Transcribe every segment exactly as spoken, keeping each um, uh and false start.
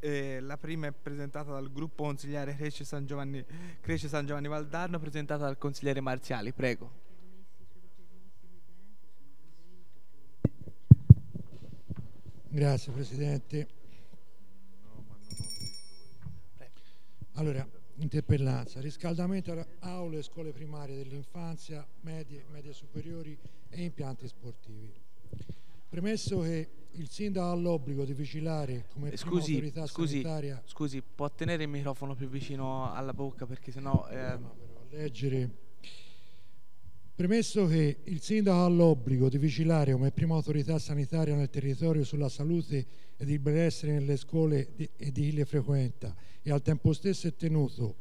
Eh, la prima è presentata dal gruppo consigliare Cresce San Giovanni, Cresce San Giovanni Valdarno, presentata dal consigliere Marziali. Prego. Grazie Presidente. Allora, interpellanza, riscaldamento aule e scuole primarie dell'infanzia, medie, medie superiori e impianti sportivi. Premesso che il sindaco ha l'obbligo di vigilare come prima Scusi, autorità scusi, sanitaria. scusi, può tenere il microfono più vicino alla bocca perché sennò... Eh... No, però, a leggere. Premesso che il sindaco ha l'obbligo di vigilare come prima autorità sanitaria nel territorio sulla salute ed il benessere nelle scuole di, e di chi le frequenta e al tempo stesso è tenuto...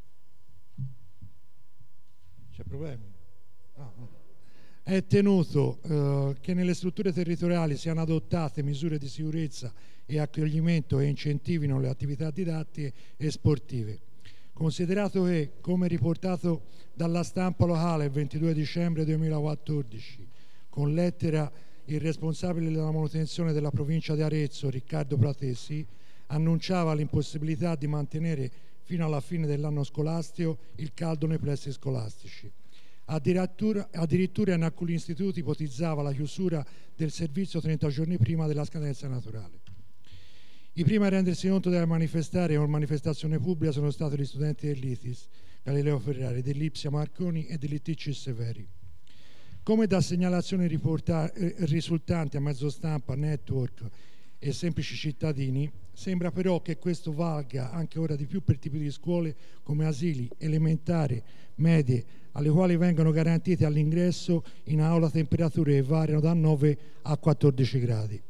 C'è problemi? Ah, no. È tenuto eh, che nelle strutture territoriali siano adottate misure di sicurezza e accoglimento che incentivino le attività didattiche e sportive. Considerato che, come riportato dalla stampa locale il ventidue dicembre duemilaquattordici, con lettera il responsabile della manutenzione della provincia di Arezzo, Riccardo Pratesi, annunciava l'impossibilità di mantenere fino alla fine dell'anno scolastico il caldo nei plessi scolastici. Addirittura, addirittura in alcuni istituti ipotizzava la chiusura del servizio trenta giorni prima della scadenza naturale. I primi a rendersi conto della manifestare o manifestazione pubblica sono stati gli studenti dell'I T I S, Galileo Ferrari, dell'Ipsia Marconi e dell'I T C Severi. Come da segnalazioni riporta- eh, risultanti a mezzo stampa, network e semplici cittadini, sembra però che questo valga anche ora di più per tipi di scuole come asili, elementari, medie, alle quali vengono garantite all'ingresso in aula temperature che variano da nove a quattordici gradi.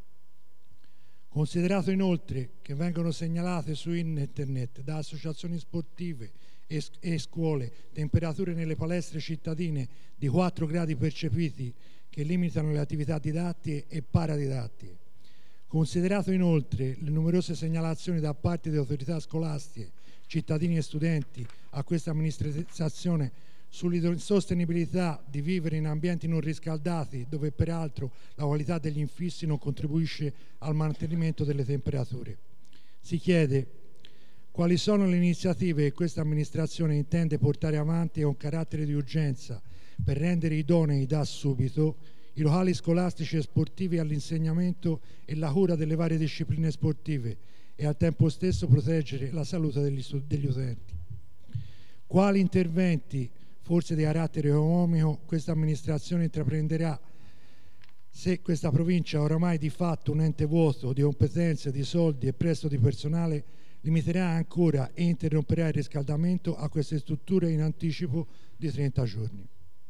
Considerato inoltre che vengono segnalate su internet da associazioni sportive e, e scuole temperature nelle palestre cittadine di quattro gradi percepiti che limitano le attività didattiche e paradidattiche. Considerato inoltre le numerose segnalazioni da parte di autorità scolastiche, cittadini e studenti a questa amministrazione sull'insostenibilità di vivere in ambienti non riscaldati, dove peraltro la qualità degli infissi non contribuisce al mantenimento delle temperature. Si chiede quali sono le iniziative che questa amministrazione intende portare avanti con carattere di urgenza per rendere idonei da subito i locali scolastici e sportivi all'insegnamento e la cura delle varie discipline sportive e al tempo stesso proteggere la salute degli, degli utenti. Quali interventi, forse di carattere economico, questa amministrazione intraprenderà se questa provincia, oramai di fatto un ente vuoto di competenze, di soldi e presto di personale, limiterà ancora e interromperà il riscaldamento a queste strutture in anticipo di trenta giorni.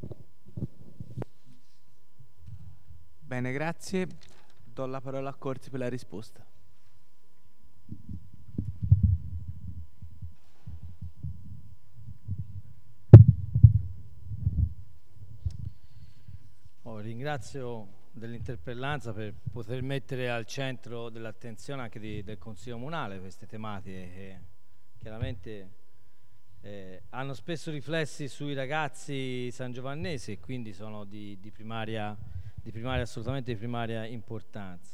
Bene, grazie. Do la parola a Corsi per la risposta. Oh, ringrazio dell'interpellanza per poter mettere al centro dell'attenzione anche di, del Consiglio Comunale queste tematiche che chiaramente eh, hanno spesso riflessi sui ragazzi sangiovannesi e quindi sono di, di, primaria, di primaria assolutamente di primaria importanza.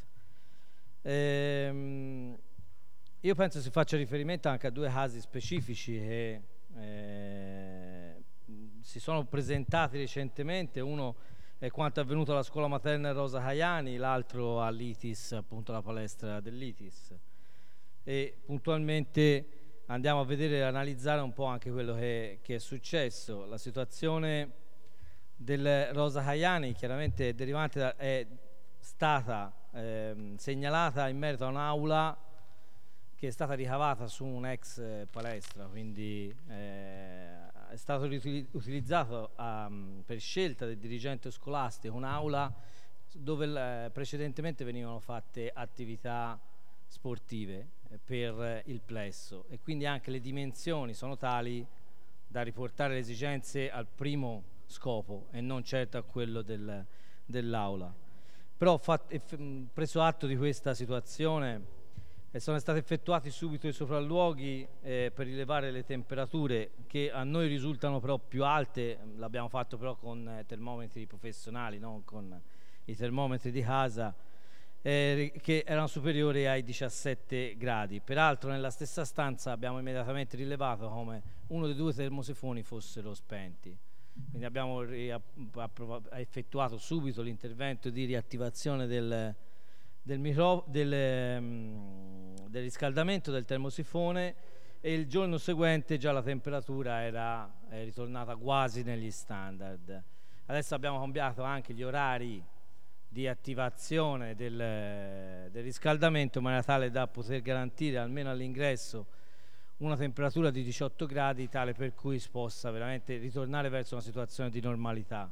Ehm, io penso si faccia riferimento anche a due casi specifici che eh, si sono presentati recentemente. Uno è quanto è avvenuto alla scuola materna Rosa Caiani, l'altro all'I T I S, appunto la palestra dell'I T I S. E puntualmente andiamo a vedere e analizzare un po' anche quello che, che è successo. La situazione del Rosa Caiani chiaramente è derivante da, è stata eh, segnalata in merito a un'aula che è stata ricavata su un'ex eh, palestra, quindi eh, è stato utilizzato um, per scelta del dirigente scolastico un'aula dove eh, precedentemente venivano fatte attività sportive eh, per il plesso, e quindi anche le dimensioni sono tali da riportare le esigenze al primo scopo e non certo a quello del, dell'aula. Però fatto, preso atto di questa situazione e sono stati effettuati subito i sopralluoghi eh, per rilevare le temperature, che a noi risultano però più alte. L'abbiamo fatto però con eh, termometri professionali, non con i termometri di casa, eh, che erano superiori ai diciassette gradi. Peraltro nella stessa stanza abbiamo immediatamente rilevato come uno dei due termosifoni fossero spenti. Quindi abbiamo effettuato subito l'intervento di riattivazione del, del, micro, del, um, del riscaldamento del termosifone, e il giorno seguente già la temperatura era eh, ritornata quasi negli standard. Adesso abbiamo cambiato anche gli orari di attivazione del, del riscaldamento, in maniera tale da poter garantire almeno all'ingresso una temperatura di diciotto gradi, tale per cui si possa veramente ritornare verso una situazione di normalità.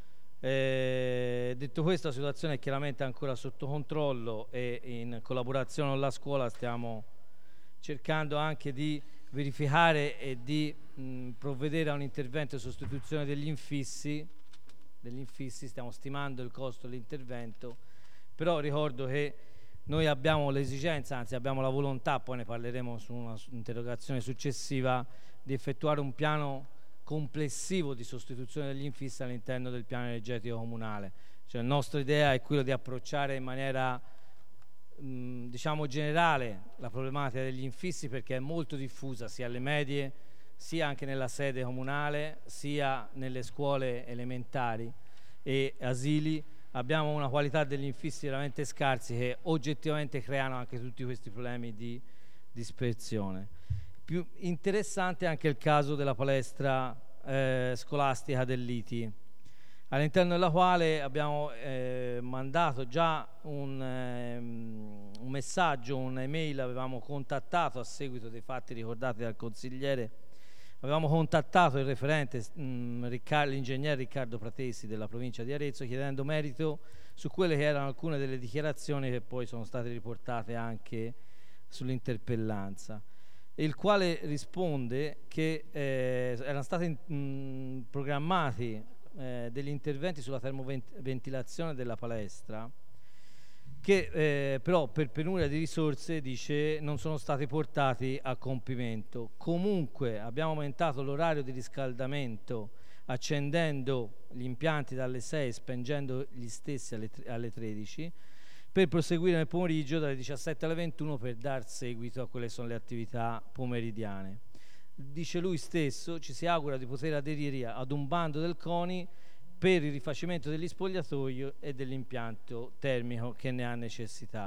Eh, detto questo, la situazione è chiaramente ancora sotto controllo e in collaborazione con la scuola stiamo cercando anche di verificare e di mh, provvedere a un intervento di sostituzione degli infissi, degli infissi, stiamo stimando il costo dell'intervento, però ricordo che noi abbiamo l'esigenza, anzi abbiamo la volontà, poi ne parleremo su un'interrogazione successiva, di effettuare un piano complessivo di sostituzione degli infissi all'interno del piano energetico comunale. Cioè, la nostra idea è quella di approcciare in maniera mh, diciamo generale la problematica degli infissi, perché è molto diffusa sia alle medie, sia anche nella sede comunale, sia nelle scuole elementari e asili. Abbiamo una qualità degli infissi veramente scarsi che oggettivamente creano anche tutti questi problemi di dispersione. Più interessante è anche il caso della palestra eh, scolastica dell'I T I, all'interno della quale abbiamo eh, mandato già un, eh, un messaggio, un'email, avevamo contattato a seguito dei fatti ricordati dal consigliere, avevamo contattato il referente, mh, Riccardo, l'ingegnere Riccardo Pratesi della provincia di Arezzo, chiedendo merito su quelle che erano alcune delle dichiarazioni che poi sono state riportate anche sull'interpellanza, il quale risponde che eh, erano stati mh, programmati eh, degli interventi sulla termoventilazione della palestra, che eh, però per penuria di risorse, dice, non sono stati portati a compimento. Comunque abbiamo aumentato l'orario di riscaldamento accendendo gli impianti dalle sei e spengendo gli stessi alle, alle tredici, per proseguire nel pomeriggio dalle diciassette alle ventuno per dar seguito a quelle che sono le attività pomeridiane. Dice lui stesso, ci si augura di poter aderire ad un bando del CONI per il rifacimento degli spogliatoi e dell'impianto termico che ne ha necessità.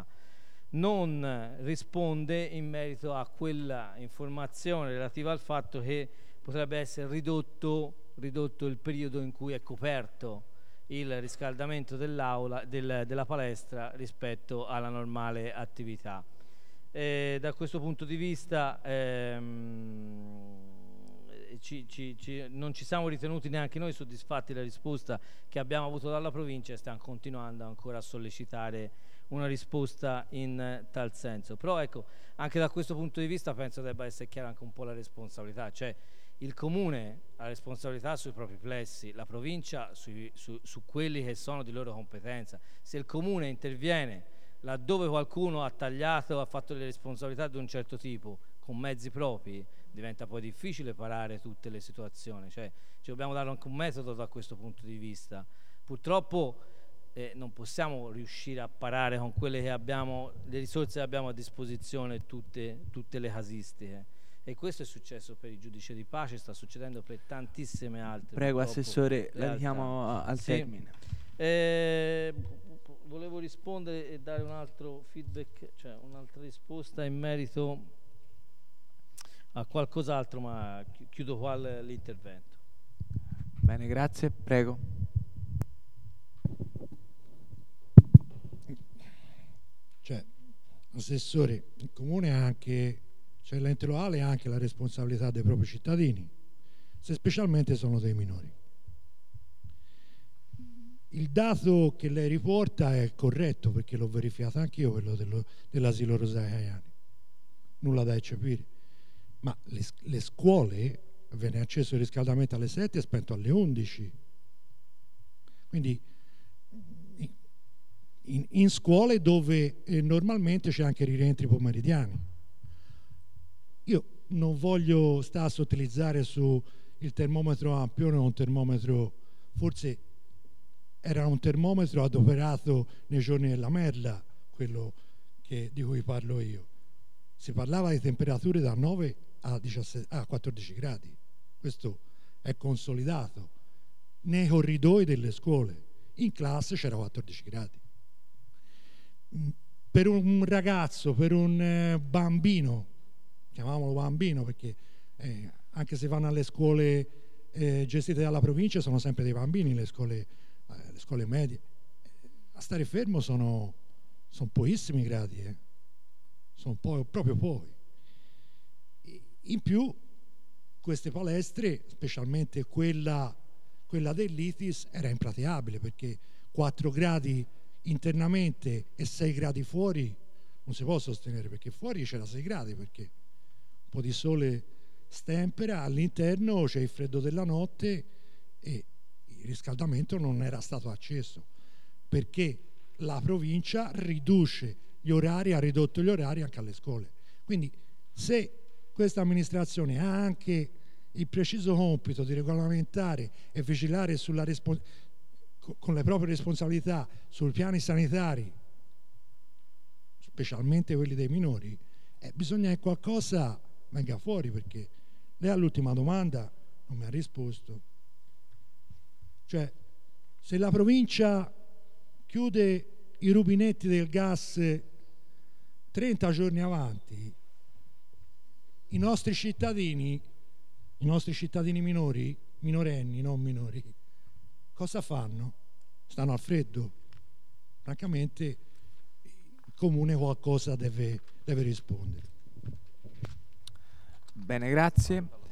Non risponde in merito a quella informazione relativa al fatto che potrebbe essere ridotto, ridotto il periodo in cui è coperto il riscaldamento dell'aula, del, della palestra rispetto alla normale attività. E da questo punto di vista ehm, Ci, ci, ci, non ci siamo ritenuti neanche noi soddisfatti della risposta che abbiamo avuto dalla provincia e stiamo continuando ancora a sollecitare una risposta in tal senso. Però ecco, anche da questo punto di vista penso debba essere chiara anche un po' la responsabilità, cioè il comune ha la responsabilità sui propri plessi, la provincia sui, su, su quelli che sono di loro competenza. Se il comune interviene laddove qualcuno ha tagliato, ha fatto delle responsabilità di un certo tipo con mezzi propri, diventa poi difficile parare tutte le situazioni, cioè ci dobbiamo dare anche un metodo da questo punto di vista. Purtroppo eh, non possiamo riuscire a parare con quelle che abbiamo, le risorse che abbiamo a disposizione, tutte, tutte le casistiche, e questo è successo per il giudice di pace, sta succedendo per tantissime altre. Prego Assessore, la richiamo al sì. termine. Eh, volevo rispondere e dare un altro feedback, cioè un'altra risposta in merito a qualcos'altro, ma chiudo qua l'intervento. Bene, grazie, prego. Cioè, Assessore, il Comune ha anche, cioè l'ente locale ha anche la responsabilità dei propri cittadini, se specialmente sono dei minori. Il dato che lei riporta è corretto, perché l'ho verificato anch'io, quello dello, dell'asilo Rosaria Caiani. Nulla da eccepire. Ma le, le scuole viene acceso il riscaldamento alle sette e spento alle undici. Quindi in, in scuole dove eh, normalmente c'è anche i rientri pomeridiani. Io non voglio stare a sottilizzare su il termometro Ampione o un termometro, forse era un termometro adoperato nei giorni della merla, quello che, di cui parlo io. Si parlava di temperature da nove a, diciassette, a quattordici gradi, questo è consolidato nei corridoi delle scuole, in classe c'era quattordici gradi. Per un ragazzo, per un eh, bambino, chiamiamolo bambino perché eh, anche se vanno alle scuole eh, gestite dalla provincia sono sempre dei bambini, le scuole, eh, le scuole medie, a stare fermo sono, sono pochissimi gradi, eh. sono po- proprio pochi. In più queste palestre, specialmente quella, quella dell'I T I S, era impraticabile perché quattro gradi internamente e sei gradi fuori non si può sostenere, perché fuori c'era sei gradi perché un po' di sole stempera, all'interno c'è il freddo della notte e il riscaldamento non era stato acceso perché la provincia riduce gli orari, ha ridotto gli orari anche alle scuole. Quindi se questa amministrazione ha anche il preciso compito di regolamentare e vigilare sulla respons- con le proprie responsabilità sui piani sanitari, specialmente quelli dei minori, eh, bisogna che qualcosa venga fuori, perché lei all'ultima domanda non mi ha risposto. Cioè, se la provincia chiude i rubinetti del gas trenta giorni avanti, i nostri cittadini, i nostri cittadini minori, minorenni, non minori, cosa fanno? Stanno al freddo? Francamente il comune qualcosa deve, deve rispondere. Bene, grazie.